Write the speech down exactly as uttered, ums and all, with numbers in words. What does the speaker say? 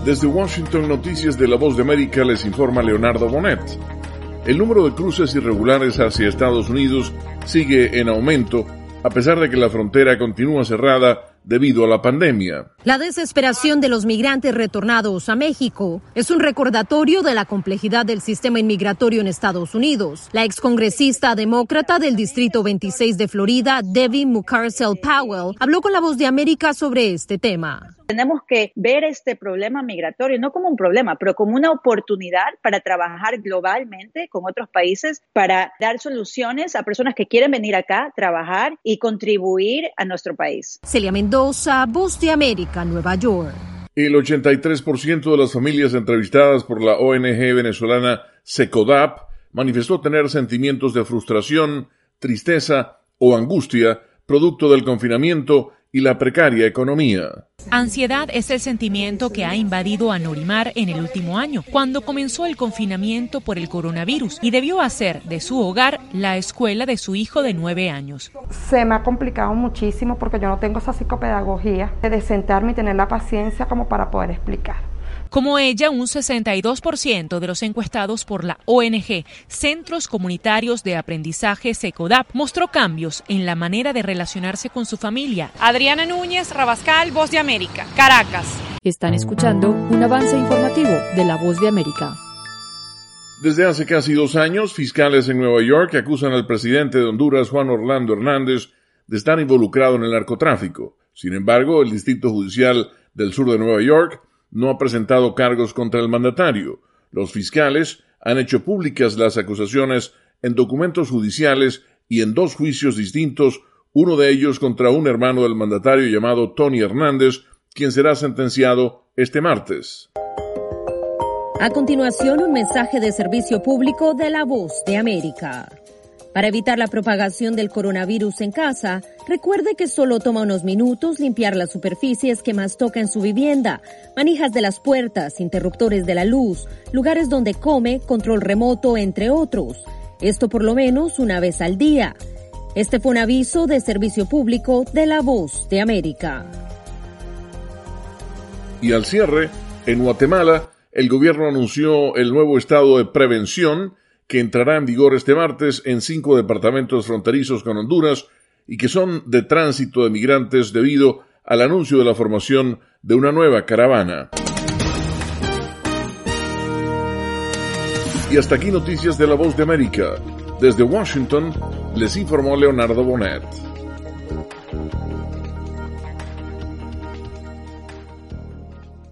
Desde Washington, Noticias de La Voz de América, les informa Leonardo Bonet. El número de cruces irregulares hacia Estados Unidos sigue en aumento, a pesar de que la frontera continúa cerrada debido a la pandemia. La desesperación de los migrantes retornados a México es un recordatorio de la complejidad del sistema inmigratorio en Estados Unidos. La excongresista demócrata del Distrito veintiséis de Florida, Debbie Mucarsel Powell, habló con La Voz de América sobre este tema. Tenemos que ver este problema migratorio no como un problema, pero como una oportunidad para trabajar globalmente con otros países, para dar soluciones a personas que quieren venir acá, trabajar y contribuir a nuestro país. Celia Mendoza, Voz de América, Nueva York. El ochenta y tres por ciento de las familias entrevistadas por la O N G venezolana SECODAP manifestó tener sentimientos de frustración, tristeza o angustia producto del confinamiento y la precaria economía. Ansiedad es el sentimiento que ha invadido a Norimar en el último año, cuando comenzó el confinamiento por el coronavirus y debió hacer de su hogar la escuela de su hijo de nueve años. Se me ha complicado muchísimo porque yo no tengo esa psicopedagogía de sentarme y tener la paciencia como para poder explicar. Como ella, un sesenta y dos por ciento de los encuestados por la O N G Centros Comunitarios de Aprendizaje SECODAP mostró cambios en la manera de relacionarse con su familia. Adriana Núñez, Rabascal, Voz de América, Caracas. Están escuchando un avance informativo de La Voz de América. Desde hace casi dos años, fiscales en Nueva York acusan al presidente de Honduras, Juan Orlando Hernández, de estar involucrado en el narcotráfico. Sin embargo, el Distrito Judicial del Sur de Nueva York no ha presentado cargos contra el mandatario. Los fiscales han hecho públicas las acusaciones en documentos judiciales y en dos juicios distintos, uno de ellos contra un hermano del mandatario llamado Tony Hernández, quien será sentenciado este martes. A continuación, un mensaje de servicio público de La Voz de América. Para evitar la propagación del coronavirus en casa, recuerde que solo toma unos minutos limpiar las superficies que más toca en su vivienda, manijas de las puertas, interruptores de la luz, lugares donde come, control remoto, entre otros. Esto por lo menos una vez al día. Este fue un aviso de servicio público de La Voz de América. Y al cierre, en Guatemala, el gobierno anunció el nuevo estado de prevención que entrará en vigor este martes en cinco departamentos fronterizos con Honduras y que son de tránsito de migrantes debido al anuncio de la formación de una nueva caravana. Y hasta aquí Noticias de La Voz de América. Desde Washington, les informó Leonardo Bonet.